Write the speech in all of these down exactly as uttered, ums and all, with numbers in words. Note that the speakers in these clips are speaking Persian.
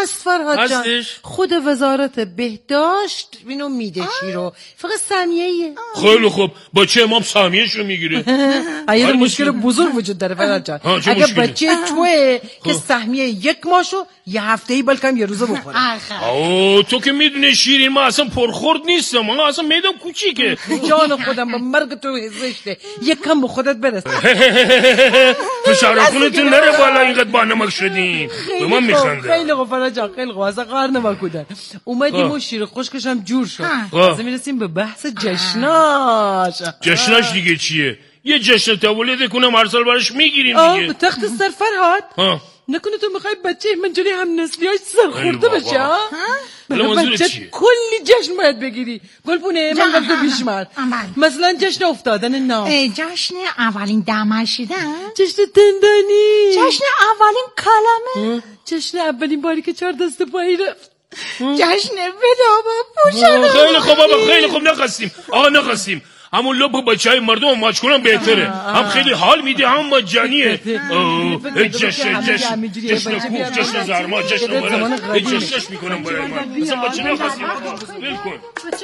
هست فرهاد جان، هستش؟ خود وزارت بهداشت اینو میده شیرو، فقط سهمیه‌ایه. خیلی خوب، بچه امام سهمیه‌شو میگیره. یه مشکل بزرگ وجود داره فرهاد جان. اگه بچه توه که سهمیه یک ماشو یه هفته‌ای بلکه یه روزه بخوره. آه تو که میدونی شیرین، من اصلا پرخورد نیستم، من اصلا میدم کوچیکه. جان خودم به مرگ تو زشته، یک کم به خودت برس. تو شهرخونتون نره بالا اینقدر با نمک شدین. به من میخنده. خیلی خوب فرهاد جان، خیلی خوب، اصلا قهر نمی‌کنن. اومدیم و شیر خشکش هم جور شد. از میرسیم به بحث جشناش. جشناش دیگه چیه؟ یه جشن تولد کنم هر سال براش میگیریم دیگه. آه تخت سر فرهاد. نکنه تو میخوای بچه منجوری هم نسلیاش سرخورده بشه ها؟ بچه کلی جشن باید بگیری. گلپونه من گفتم بیشمر مثلا جشن افتادن نام، جشن اولین دمشیدن، جشن تندانی، جشن اولین کلمه، جشن اولین باری که چهار دست پایی رفت، جشن ودا با پوشن. خیلی خوب بابا، خیلی خوب، نخواستیم آقا نخواستیم. همون لب بچه های مردم ماچ کنم بهتره، هم خیلی حال میده هم مجانیه. جشن جشن جشن کوف، جشن زرما، جشن مرد، جشنش میکنم برای من. اصلا بچه نخواستیم، بل کن.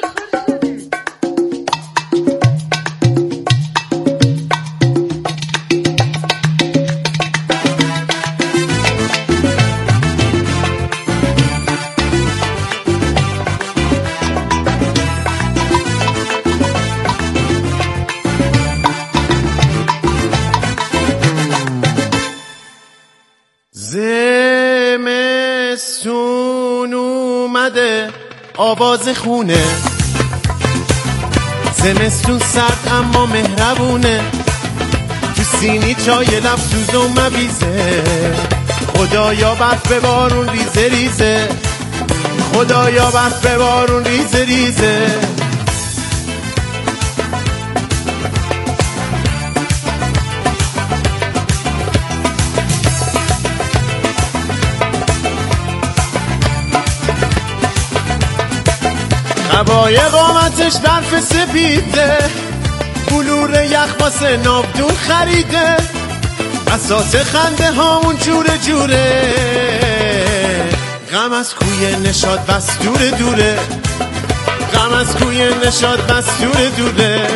زمستون اومده آواز خونه، زمستون سرد اما مهربونه، تو سینی چای لبسوز و مبیزه، خدایا برف ببارون ریزه ریزه، خدایا برف ببارون ریزه ریزه. هوای قامتش برف سپیده، بلور یخ واسه ناودون خریده، اساس خنده هامون جوره جوره، غم از کوی نشاد بس دوره دوره، غم از کوی نشاد بس دوره دوره.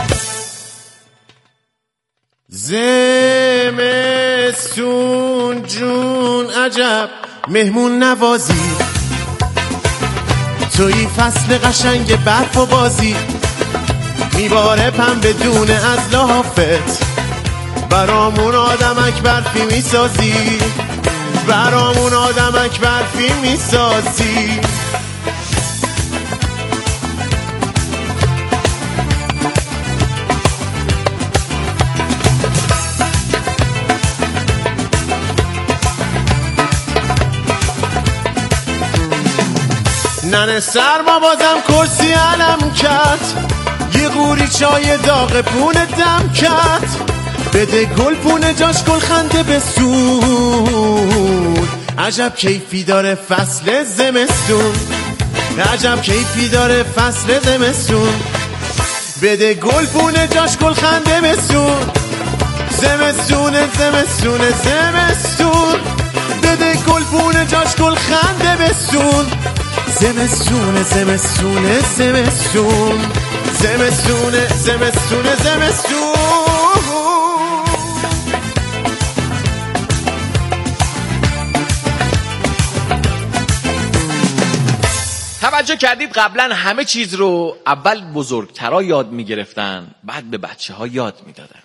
زمستون جون عجب مهمون نوازی، توی فصل قشنگ برف و بازی، میباره پنبه دونه از لحافت، برامون آدمک برفی میسازی، برامون آدمک برفی میسازی. ننه سرما بازم کرسی علم کرد، یه قوری چای داغ پونه دم کرد، بده گل پونه جاش گل خنده بسون، عجب کیفی داره فصل زمستون، عجب کیفی داره فصل زمستون، بده گل پونه جاش گل خنده بسون، زمستون زمستون زمستون، بده گل پونه جاش گل خنده بسون، زمستون زمستون زمستون زمستون زمستون زمستون. توجه کردید قبلا همه چیز رو اول بزرگترا یاد میگرفتن، بعد به بچه ها یاد میدادن.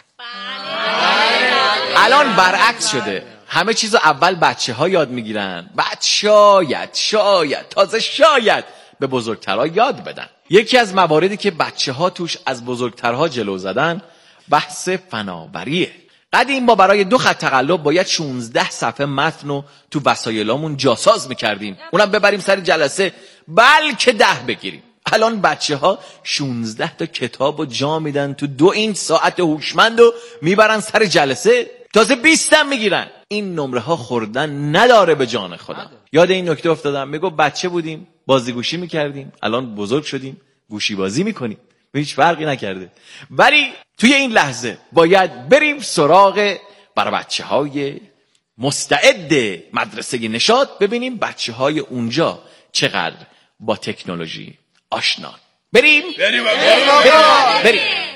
الان برعکس شده، همه چیز رو اول بچه ها یاد میگیرن، بعد شاید شاید تازه شاید به بزرگترها یاد بدن. یکی از مواردی که بچه ها توش از بزرگترها جلو زدن بحث فناوریه. قدیم ما برای دو خط تقلب باید شانزده صفحه متن رو تو وسایلامون جاساز میکردیم، اونم ببریم سر جلسه بلکه ده بگیریم. الان بچه ها شانزده تا کتاب رو جا میدن تو دو این ساعت هوشمند و میبرن سر جلسه، تازه بیست هم میگیرن. این نمره ها خوردن نداره به جان خودم. یاد این نکته افتادم، میگو بچه بودیم بازی گوشی میکردیم، الان بزرگ شدیم گوشی بازی میکنیم، هیچ فرقی نکرده. ولی توی این لحظه باید بریم سراغ برای بچه های مستعد مدرسه نشاط، ببینیم بچه های اونجا چقدر با تکنولوژی آشنا. بریم بریم بریم بریم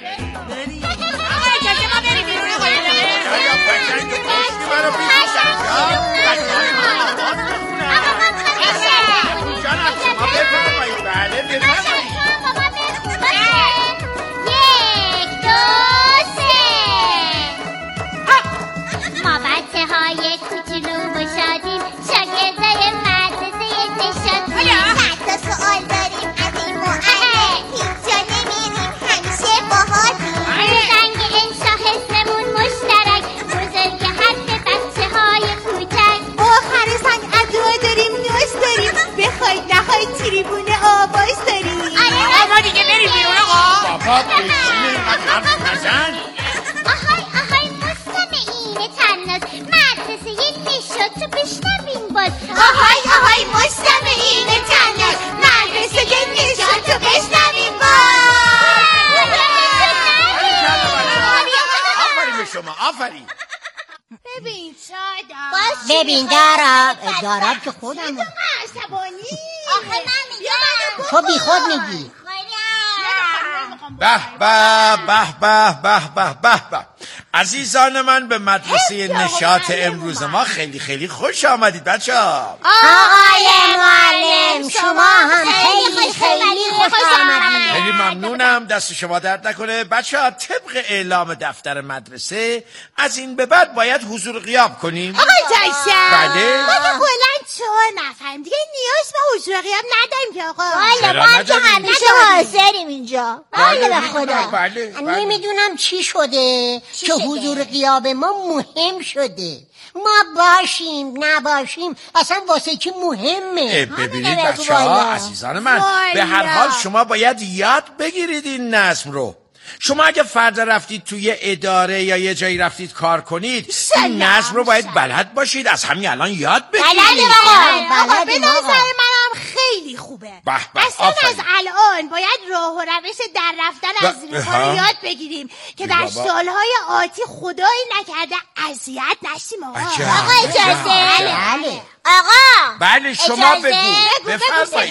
آهای آهای مستمعین تناس مدرسه نشاط رو بشنوین باز. آهای آهای مستمعین تناس مدرسه نشاط رو بشنوین باز. آفرین به شما، آفرین. ببین شادا، ببین داراب داراب که خودم عصبانی. آخه من میگم تو بی خود میگی. به به به به به به به به عزیزان من، به مدرسه نشاط امروز ما خیلی خیلی خوش آمدید بچه ها. آقای معلم شما هم خیلی خیلی خوش آمدید. خیلی ممنونم، دست شما درد نکنه. بچه ها طبق اعلام دفتر مدرسه از این به بعد باید حضور غیاب کنیم. آقای جایشم بله ما که کلن چون نفرم دیگه نیاز به حضور غیاب نداریم که آقا. بله ما که همیشه حاضریم اینجا. بله به خدا. بله نمیدونم چی شده که حضور غیاب ما مهم شده. ما باشیم نباشیم اصلا واسه کی مهمه. ببینید بچه ها، عزیزان من، به هر حال شما باید یاد بگیرید این نظم رو. شما اگه فردا رفتید توی اداره یا یه جایی رفتید کار کنید، این نظم رو باید بلد باشید، از همین الان یاد بگیرید. بلد آقا، به نظر منم خیلی خوبه. اصلا از الان باید راه و روش در رفتن از این کار یاد بگیریم که در سالهای آتی خدایی نکرده اذیت نشیم. آقا آقا اجازه. بله آقا بله شما بگو. بفرمایید.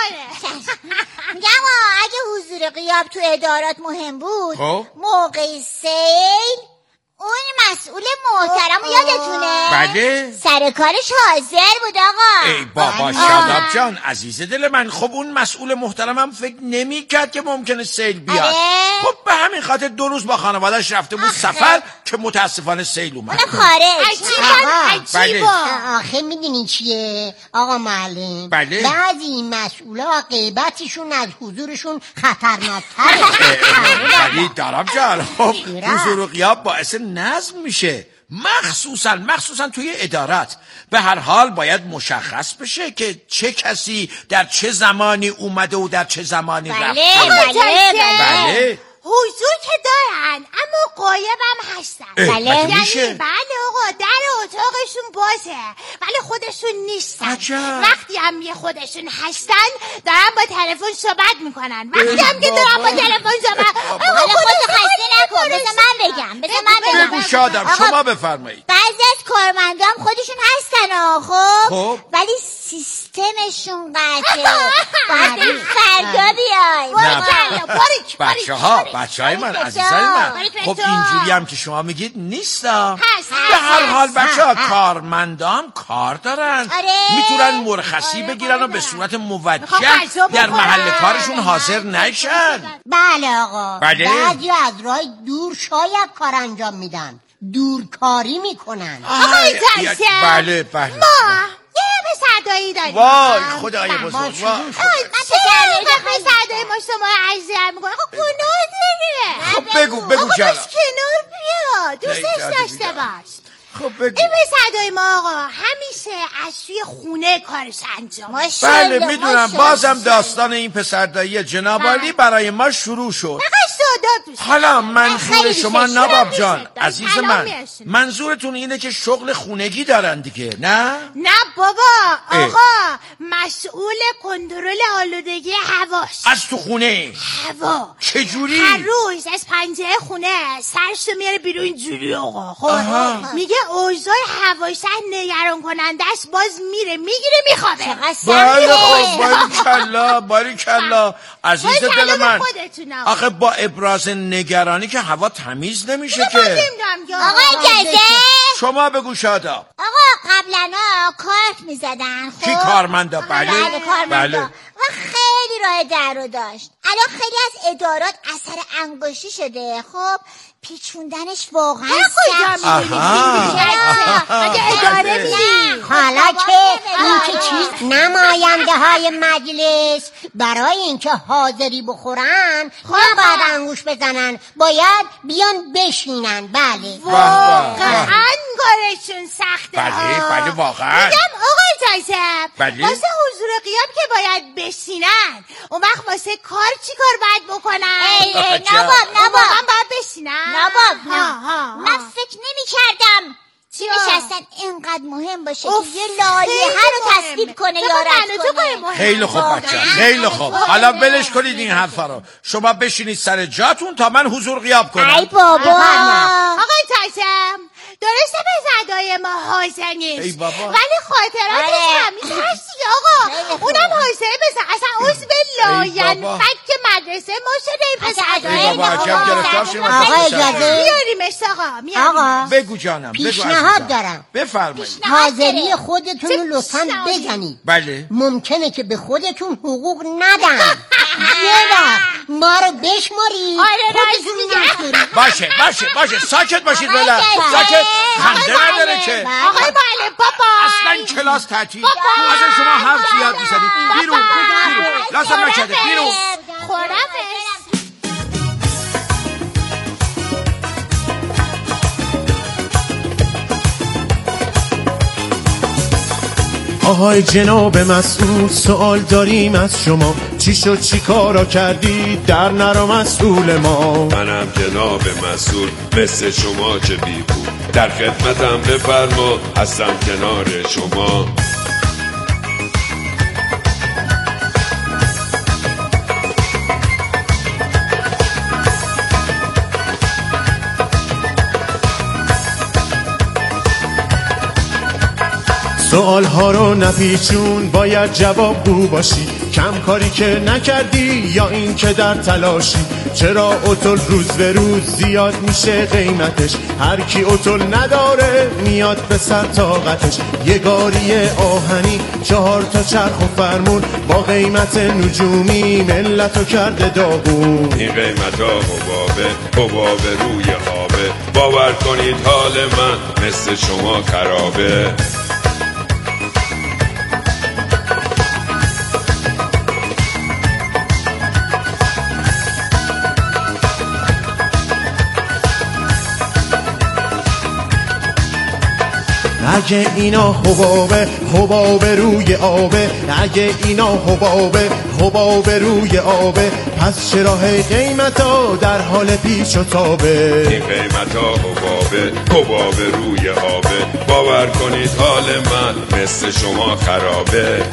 میگم اگه حضور غیاب تو ادارات مهم بود، خب موقع سیل اون مسئول محترم یادتونه؟ بله سر کارش حاضر بود آقا. ای بابا شاداب جان عزیز دل من، خب اون مسئول محترمم فکر نمی کرد که ممکنه سیل بیاد. آره؟ خب به همین خاطر دو روز با خانواده‌اش رفته بود سفر که متاسفانه سیل اومد. اون خارج. عجیبا عجیبا. آخه میدونی چیه آقا معلم؟ بله بعضی این مسئولا غیبتشون از حضورشون خطرناک‌تره. ولی دارم جان، خب حضور و غیاب باعث نظم میشه، مخصوصا مخصوصا توی ادارات. به هر حال باید مشخص بشه که چه کسی در چه زمانی اومده و در چه زمانی رفته. بله بله بله حضور که دارن اما قایبم هستن. بله یعنی میشه؟ بله آقا، در اتاقشون بازه ولی خودشون نیستن. عجب. وقتی هم یه خودشون هستن دارن با تلفن صحبت میکنن. وقتی هم که دارن با تلفن صحبت حالا خودت خسته نکن. بذار من بگم بذار من بگو بگم. شادم، شما بفرمایید. بعضی از کارمندان خودشون هستن آخه خب ولی سیستمشون قطعه. باید فردا بیای. بچه ها بچه های من، عزیزای من، خب اینجوری هم که شما میگید نیستا. به هر حال بچه ها کارمندان کار دارن، میتونن مرخصی بگیرن و به صورت موجه در محل کارشون حاضر نشن. بله آقا. بله بعضی از راه دور شاید کار انجام میدن، دورکاری میکنن. آقای جایشه بله بله ما یه پسردایی داریم. وای خدای بزرگ. وای چرا پسردایی ما شما رو اذیت میکنه؟ خب گناه داره. خب بگو بگو آقا جانم. بس کنار بیا، دوستش داشته باش. خب بگو. این پسردایی ما آقا همیشه از توی خونه کارش انجام. بله میدونم. بازم داستان این پسردایی جناب عالی برای ما شروع شد. حالا منظور شما نواب جان عزیز من، منظورتون اینه که شغل خونگی دارن دیگه، نه؟ نه بابا آقا، مسئول کنترل آلودگی هواست. از تو خونه؟ هوا. چجوری؟ هر روز از پنجره خونه سرش رو میاره بیرون اینجوری آقا. خب میگه اوضاع هوای شهر نگران کننده است، باز میره میگیره میخوابه. بله خب باریکلا باریکلا عزیز دل من. آخه با ابراز نگرانی که هوا تمیز نمیشه که. آقا اجازه شما بگو شادا. آقا قبلا کارت میزدن. خب کی کارمندا؟ بله بله. و خیلی راه در رو داشت. الان خیلی از ادارات اثر انگشتی شده. خب پیچوندنش واقعا سخت. حالا که این که چیز نماینده های مجلس برای اینکه حاضری بخورن نباید انگوش بزنن، باید بیان بشینن. بله واقعا کارشون سخته. بله بله واقعا. میگم آقای جذب بله؟ واسه حضور قیام که باید بشینن، اون وقت واسه کار چی کار باید بکنن؟ ای ای نباب نباب من باید بشینن؟ نباب نه من فکر نمی کردم چی نشستن اینقدر مهم باشه که یه لایحه رو تصویب کنه یا رد کنه. خیلی خوب بچه خیلی خوب. حالا بلش کنید این حرفا رو. شما بشینید سر جاتون تا من حضور غیاب کنم. ای بابا آقای تایسم درسته به زدای ما حاضر نیست ولی خاطراتش همیشه هست دیگه آقا. اونم حاضر بزن اصلا عضو لاینفک که مدرسه ما شده این پسر. ای بابا عجب گرفتار شما. آقا اجازه بیاریمش آقا. آقا بگو جانم پیشنهاد دارم. بفرمایید. حاضری خودتون رو لطفاً بزنید. بله ممکنه که به خودتون حقوق ندن. یه وقت ما رو بشمارید. آره راست باشه باشه باشه ساکت باشید. بله ساکت. خنده نداره که. آقای معلم پاپا اصلا کلاس تعطیل. از شما حرف زیاد میزنید. بیرون بیرون لازم نشده بیرون. خدافظ. آهای جناب مسئول سوال داریم از شما، چی شد چی کارا کردی در نرا مسئول ما؟ منم جناب مسئول مثل شما چه بی بود، در خدمتم بفرما هستم کنار شما. سوال ها رو نپیچون باید جوابگو باشی، کم کاری که نکردی یا این که در تلاشی. چرا اتل روز به روز زیاد میشه قیمتش، هر کی اتل نداره میاد به سر طاقتش. یه گاری آهنی چهار تا چرخ و فرمون با قیمت نجومی ملتو کرده داغون. این قیمت ها حبابه حبابه روی آبه، باور کنید حال من مثل شما خرابه. اگه اینا حبابه حبابه روی آبه، اگه اینا حبابه حبابه روی آبه، پس چرا هی قیمتا در حال پیش و تابه؟ این قیمتا حبابه حبابه روی آبه، باور کنید حال من مثل شما خرابه.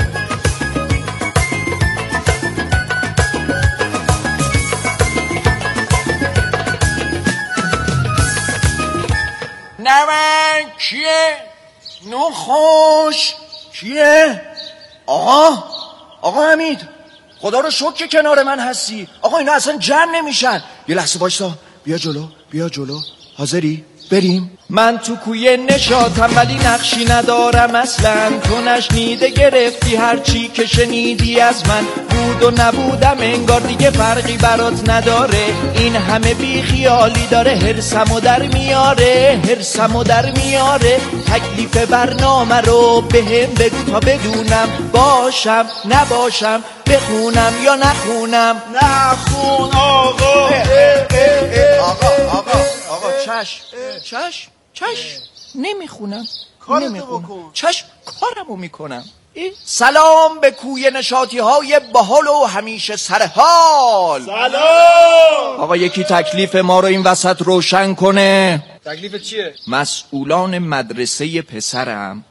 نمک کیه؟ نخوش کیه؟ آقا آقا حمید خدا رو شکر که کنار من هستی. آقا اینا اصلا جمع نمیشن. یه لحظه بایستا. بیا جلو بیا جلو. حاضری؟ بریم. من تو کوی نشاتم ولی نقشی ندارم اصلا، تو نشنیده گرفتی هرچی که شنیدی از من. بود و نبودم انگار دیگه فرقی برات نداره، این همه بی خیالی داره هرسمو در میاره هرسمو در میاره. تکلیف برنامه رو به هم بگو تا بدونم، باشم نباشم بخونم یا نخونم. نخون آقا. اه اه اه اه آقا آقا آقا چشم چشم چشم نمیخونم کارتو بکن. چشم کارمو میکنم. سلام به کوی نشاطی های باحال و همیشه سرحال. سلام آقا یکی تکلیف ما رو این وسط روشن کنه. تکلیف چیه؟ مسئولان مدرسه پسرم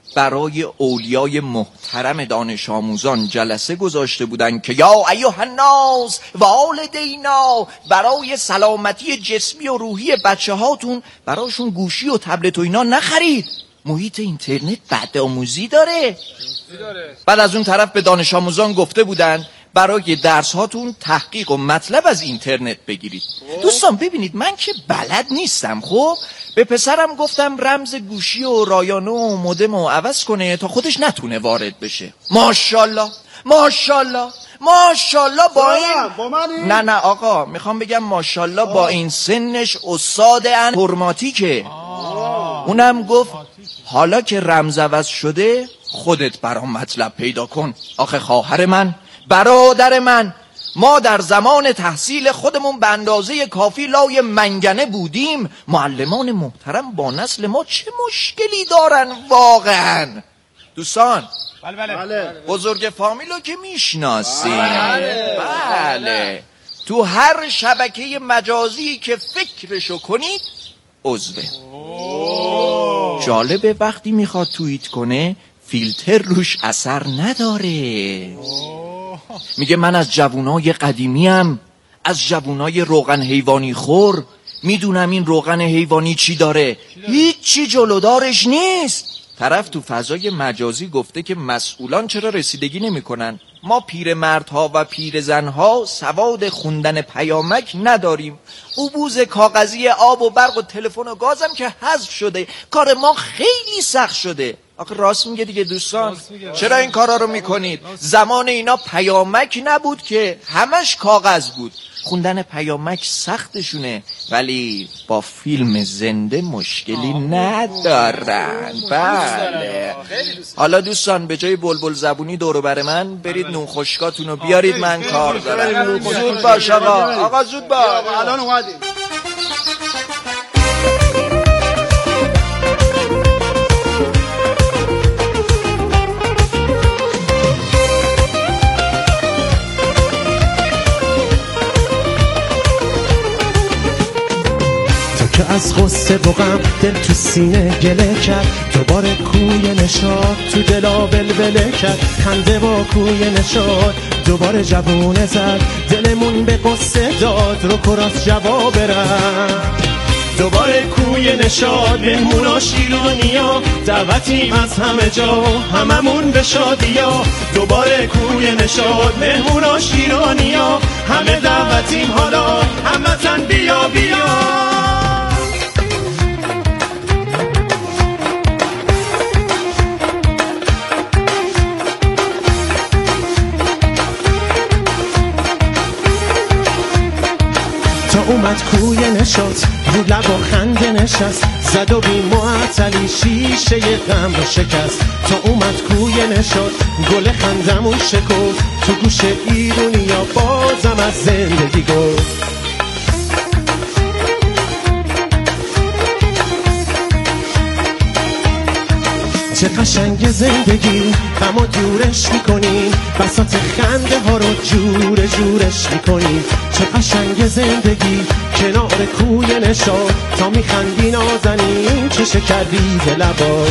برای اولیای محترم دانش آموزان جلسه گذاشته بودن که یا ایها الناس والدینا، برای سلامتی جسمی و روحی بچه هاتون براشون گوشی و تبلت و اینا نخرید، محیط اینترنت بد آموزی داره. بعد از اون طرف به دانش آموزان گفته بودن برای درس هاتون تحقیق و مطلب از اینترنت بگیرید. دوستان ببینید من که بلد نیستم، خب به پسرم گفتم رمز گوشی و رایانه و مودم رو عوض کنه تا خودش نتونه وارد بشه. ماشاءالله ماشاءالله ماشاءالله با این نه نه آقا میخوام بگم ماشاءالله با این سنش استاد انفرماتیکه. اونم گفت حالا که رمز عوض شده خودت برام مطلب پیدا کن. آخه خواهر من، برادر من، ما در زمان تحصیل خودمون به اندازه کافی لای منگنه بودیم. معلمان محترم با نسل ما چه مشکلی دارن واقعا؟ دوستان بله بله. بله. بزرگ فامیلو که میشناسیم. بله. بله تو هر شبکه مجازی که فکرشو کنید عضوه. جالبه وقتی میخواد توییت کنه فیلتر روش اثر نداره. میگه من از جوونای قدیمیم، از جوونای روغن حیوانی خور، میدونم این روغن حیوانی چی داره، هیچی جلودارش نیست. طرف تو فضای مجازی گفته که مسئولان چرا رسیدگی نمی کنن؟ ما پیرمردها و پیرزنها سواد خوندن پیامک نداریم. عبوز کاغذی آب و برق و تلفن و گازم که حذف شده. کار ما خیلی سخت شده. آخه راست میگه دیگه دوستان، چرا این کارا رو میکنید؟ زمان اینا پیامک نبود که، همش کاغذ بود. خوندن پیامک سختشونه ولی با فیلم زنده مشکلی ندارن. بله حالا دوستان به جای بلبل زبونی دورو بر من برید نون خشکاتون رو بیارید، من کار دارم. زود باش آقا. آقا زود باش. الان اومدیم. که از غصه و غم دل تو سینه گله کرد، دوباره کوی نشاد تو دلا بلبله کرد. خنده با کوی نشاد دوباره جوونه زد، دلمون به قصه داد رو کراس جواب رد. دوباره کوی نشاد مهموناش ایرانیا، دعوتیم از همه جا هممون به شادیا. دوباره کوی نشاد مهموناش ایرانیا، همه دعوتیم حالا همتن بیا بیا. اومد کوی نشاط رو لب و خنده نشست، زد و بی معطلی شیشه غم رو شکست. تا اومد کوی نشاط گل خندمون شکفت، تو گوش ایرونیا بازم از زندگی گفت. چه قشنگ زندگی غمو دورش میکنی، بساط خنده ها رو جور جورش میکنی. چه قشنگ زندگی کنار کوی نشاد، تا میخندی نازنین چه شکری ز لبات.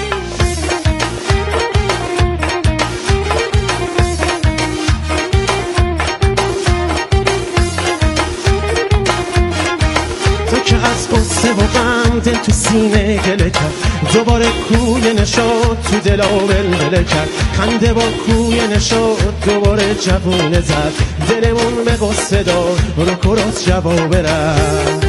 تو که از قصه و غم دل تو سینه گله کرد، دوباره کوی نشاد تو دل ولوله کرد. خنده با کوی نشاد دوباره جوونه زد، دلمون به قصه داد رو کراس جواب رد.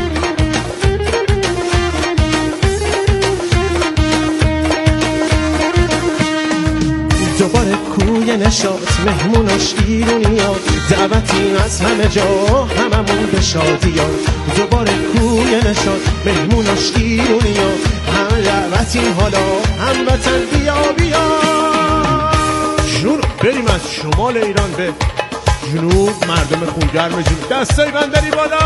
دوباره کوی نشاد مهموناش ایرونیا، دعوتیم از همه جا هممون به شادیا. دوباره کوی نشاد مهموناش ایرونیا، همه دعوتیم حالا هموطن بیا بیا. جنون بریم از شمال ایران به جنوب، مردم خونگرم جنوب. دستای بندری بالا.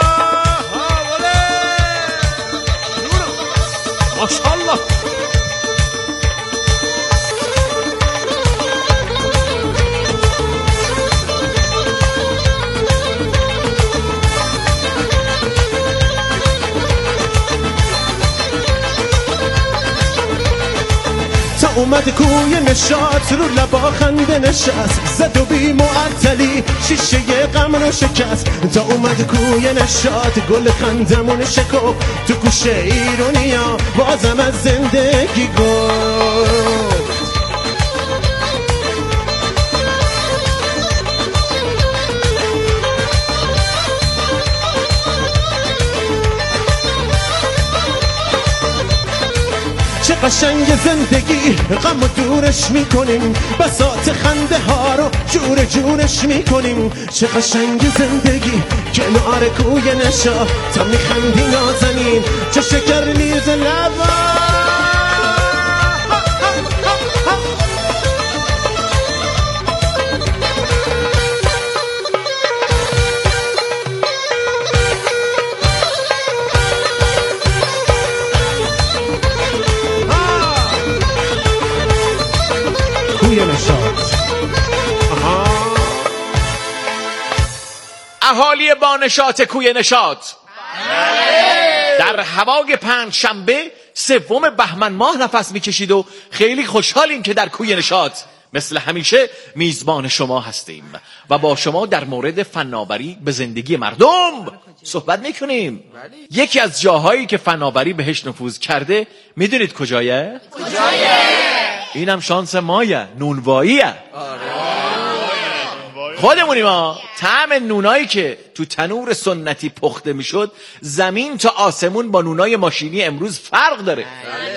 ماشاءالله. اومد کوی نشاط رو لبا خنده نشست زد و بی معطلی شیشه غم رو شکست تا اومد کوی نشاط گل خندمون شکو تو گوشه ایرونیا بازم از زندگی گفت چه قشنگ زندگی غم و دورش میکنیم بساط خنده ها رو جور جورش میکنیم چه قشنگ زندگی کنار کوی نشا تا میخندی نازنین چه شکر لیز لبا اهالی بانشات کوی نشاط در هوای پنج شنبه سوم بهمن ماه نفس میکشید و خیلی خوشحالیم که در کوی نشاط مثل همیشه میزبان شما هستیم و با شما در مورد فناوری به زندگی مردم صحبت میکنیم. یکی از جاهایی که فناوری بهش نفوذ کرده میدونید کجایه؟ کجایه؟ اینم شانس مایه، نونواییه. خودمونیم ها. طعم نونایی که تو تنور سنتی پخته میشد زمین تا آسمون با نونای ماشینی امروز فرق داره.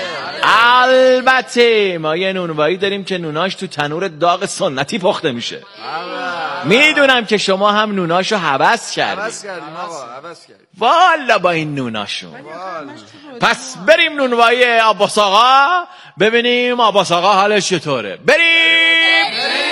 البته ما یه نونوایی داریم که نوناش تو تنور داغ سنتی پخته میشه. میدونم که شما هم نوناشو هوس کردید. والا با این نوناشون. پس بریم نونوایی عباس آقا ببینیم عباس آقا حالش چطوره. بریم, بریم.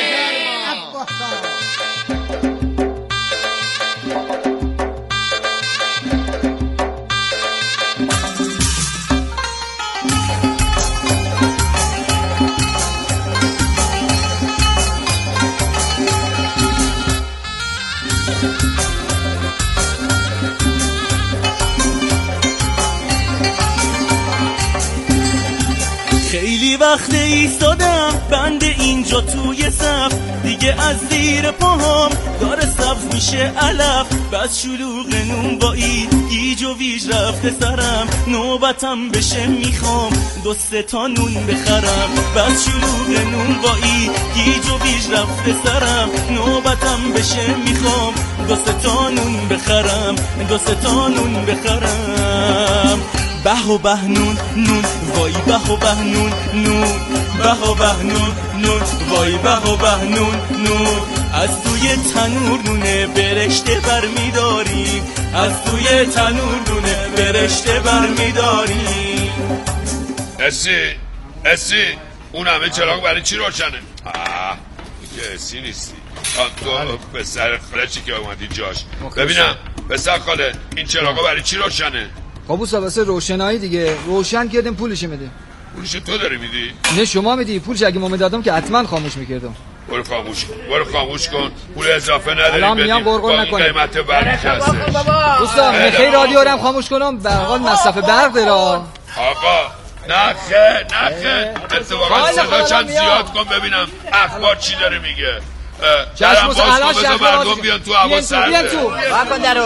خیلی وقت ایستادم بند اینجا توی صف دیگه از زیر پاهام داره سبز میشه علف بس شلوغ نونوایی گیج و ویج رفته سرم نوبتم بشه میخوام دو سه تا نون بخرم بس شلوغ نونوایی گیج و ویج رفته سرم نوبتم بشه میخوام دو سه تا نون بخرم دو سه تا نون بخرم به و به نون نون وای به و به نون نون به و به نون نون وای به و به نون نون از توی تنور نونه برشته برمیداریم از توی تنور نونه برشته برمیداریم. اسی اسی اون همه چراغ برای چی روشنه؟ آه که اسی نیستی تو پسر خلچی که اومدی جاش. ببینم پسر خاله این چراغا برای چی روشنه؟ قابوسا واسه روشنایی دیگه روشن کردیم پولش میدیم. پولش تو داری میدی؟ نه شما میدی. پولش اگه ما میدادم که حتما خاموش میکردم. برو خاموش کن برو خاموش کن پول اضافه نداریم الان میام قرقر نکنیم قیمت برق هستش. دوستان میخوای رادیو رو هم خاموش کنم به حال مصرف برق داره. آقا نخه نخه اتفاقا صدا چند زیاد کن ببینم اخبار چی داره میگه. چشم موسا الان شهر مردم بیان تو هوا سرده. بیان تو واکن درو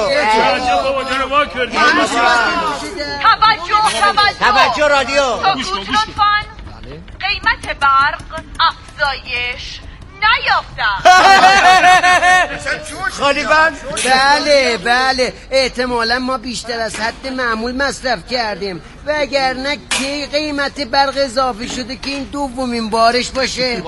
توجه توجه رادیو سکوت لطفاً. قیمت برق افزایش نیافتم. خالیبان بله بله احتمالا ما بیشتر از حد معمول مصرف کردیم وگرنه کی قیمت برق اضافه شده که این دومین بارش باشه.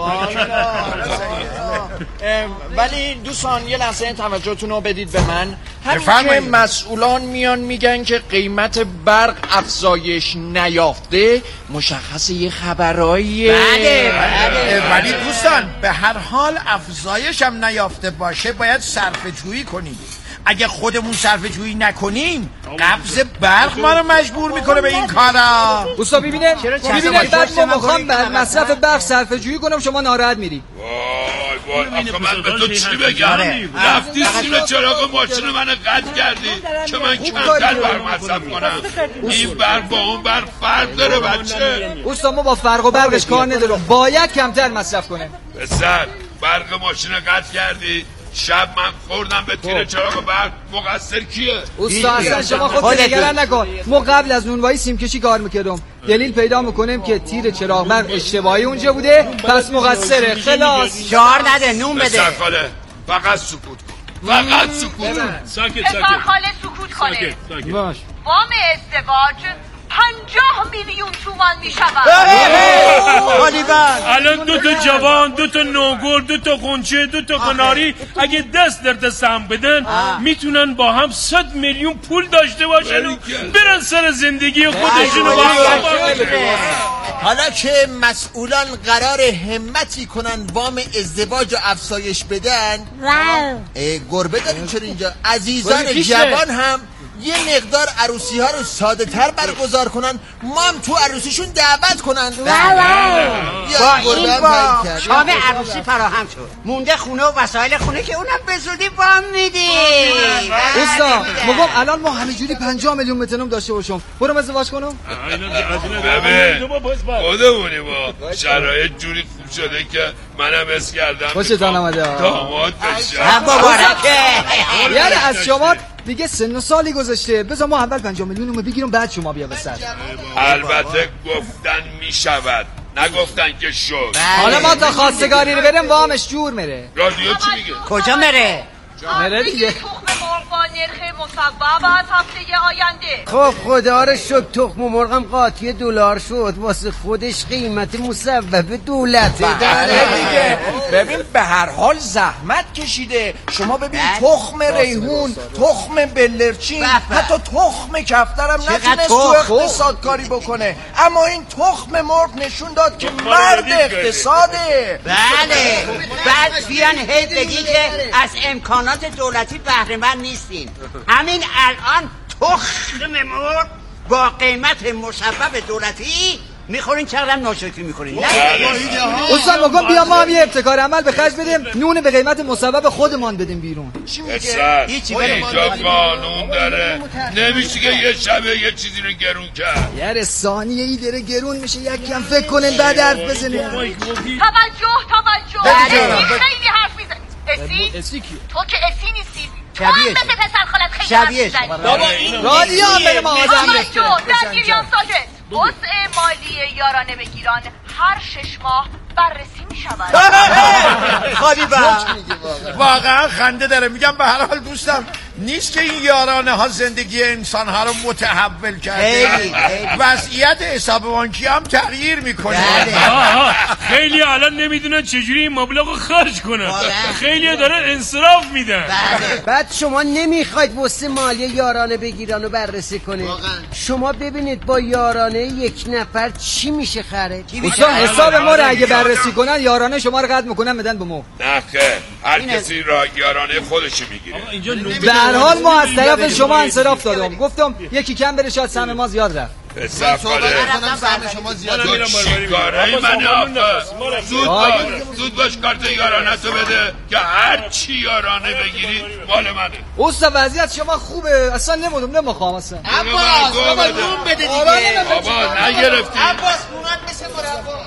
ولی دوستان یه لحظه توجهتون رو بدید به من. همین که مسئولان میان میگن که قیمت برق افزایش نیافته مشخصه یه خبراییه. بله بله ولی دوستان به هر حال افزایش هم نیافته باشه باید صرفه جویی کنیم. اگه خودمون صرفه جویی نکنیم قبض برق ما رو مجبور میکنه به این کارا. دوستا ببینید ببینید بعد ما میخوام بر مصرف برق صرفه جویی کنم شما ناراحت میری. وای وای آخه من به تو چی بگم؟ رفتی سیم چراغ ماشین من قطع کردی که من کمتر برق مصرف کنم. این برق با اون برق فرق داره بچه. اوستا ما با فرق و برقش کار ندارم، باید کمتر مصرف کنه. پسر برق ماشین قطع کردی، شب من خوردم به تیر چراغ برق، مقصر کیه؟ اوستا اصلا شما خودت نگران نکن، ما قبل از نونوایی سیم کشی کار میکردم، دلیل پیدا میکنیم که تیر چراغ برق اشتباهی اونجا بوده، پس مقصره. خلاص جار نده، نون بده. پسر خاله فقط سکوت کن، فقط سکوت کن. ساکت پسر ساکت خاله سکوت کنه. باش. وام ازدواج پنجاه میلیون تومان می شود. الان دو تا جوان، دو تا نوگل، دو تا غنچه، دو تا قناری اگه دست در دست هم بدن میتونن با هم صد میلیون پول داشته باشن و برن سر زندگی خودشون با هم. حالا که مسئولان قرار همتی کنن وام ازدواج و افزایش بدن، گربه داریم چرا اینجا عزیزان جوان هم یه مقدار عروسی ها رو ساده تر برگزار کنن، ما هم تو عروسیشون دعوت کنن. با این با شام عروسی فراهم شد، مونده خونه و وسایل خونه که اونم به زودی وام میدیم. اوستا مگم الان ما همینجوری پنجاه میلیون متنوم داشته باشم برم ازدواج کنم؟ ببین خودمونی با شرایط جوری خوب شده که منم اس کردم خوشتان آمده داماد بشم. مبارکه. یعنی از شما دیگه سن و سالی گذاشته، بذار ما اول پنجاه میلیونمو بگیرم بعد شما بیا بسر. البته گفتن میشود، نگفتن که شد. حالا ما تا خواستگاری رو بریم وامش جور میره. رادیو چی میگه؟ کجا میره؟ میره دیگه. تخم مرغ با نرخ مصوب از هفته آینده. خب خدا رو شکر تخم مرغم قاطی دلار شد، واسه خودش قیمت مصوب دولته. دیگه ببین به هر حال زحمت کشیده. شما ببین تخم ریحون، تخم بلرچین، حتی تخم کفترم نتونست تو اقتصاد کاری بکنه، اما این تخم مرغ نشون داد که مرد اقتصاده. بله بعد بیان هی بگی که از امکانات دولتی بهره مند نیستین. همین الان تخم مرغ با قیمت مصوب دولتی میخورین، چقدر ناشکری میکنین. استاد مگم بیا ما هم یه ابتکار عمل به خرج بدیم، نون به قیمت مصوب خودمان بدیم بیرون. چی میگه؟ اینجا قانون داره، نمیشه که یه شبه یه چیزی رو گرون کرد. یه ثانیه ای داره گرون میشه، یک کم فکر کنن بعد حرف بزنین. توجه توجه خیلی حرف میزنی. اسی؟ اسی کی؟ تو که اسی نیستی. تو شبیه هم مثل پسر خالت خیلی حرف میزنی. رادیو هم بریم آدم توجه در گیریان ساکت. وضع مالی یارانه بگیران هر شش ماه بررسی می شود. خالی با واقعا خنده داره. میگم به هر حال دوستم نیست که این یارانه ها زندگی انسان ها رو متحول کرده، وضعیت حساب بانکی هم تغییر میکنه. خیلی الان نمیدونن چجوری این مبلغ خرج کنن، خیلی دارن انصراف میدن. بعد شما نمیخواید واسه مالی یارانه بگیران رو بررسی کنید. شما ببینید با یارانه یک نفر چی میشه خرج. حساب ما رو اگه بررسی کنن یارانه شما رو قطع میکنن بدن به ما. نه خیر، هر کسی را یارانه خودشو میگیره. به هر حال ما از طرف شما انصراف دادم، گفتم یکی کم بره شاید سهم ما زیاد رفت. پسر خاله شما زیاد تو چی کاره منی آفت؟ زود باش زود باش کارت یارانه تو بده که هر چی یارانه بگیری مال منه. اوستا وضعیت شما خوبه، اصلا نمودم نمیخوام اصلا. عباس بابا نون بده دیگه. بابا نگرفتی عباس نونت مثل مربا.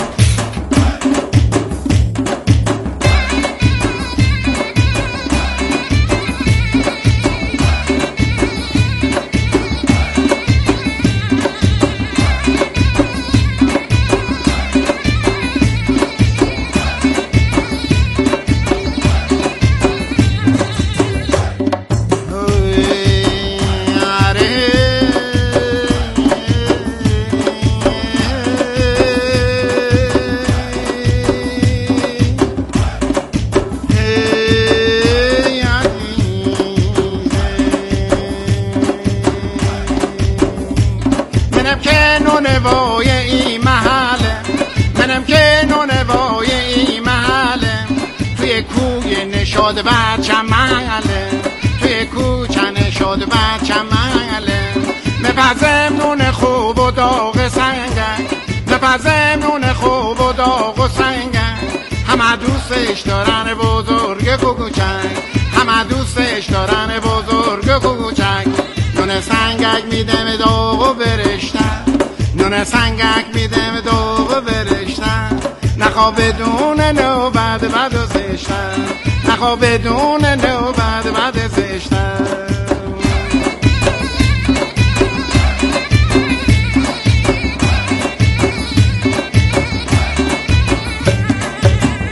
شد بچم مله توی کوچنه شد بچم مله مپزم نون خوب و داغ سنگه مپزم نون خوب و داغ و سنگه همه همه دوستش دارن بزرگ کوچک، همه دوستش دارن بزرگ کوچک. نون سنگک میدم دوغ و برشتن، نون سنگک میدم دوغ و برشتن. نخوا بدون نوبت بد و زشتن، نخوا بدون نوبت بد و زشتن.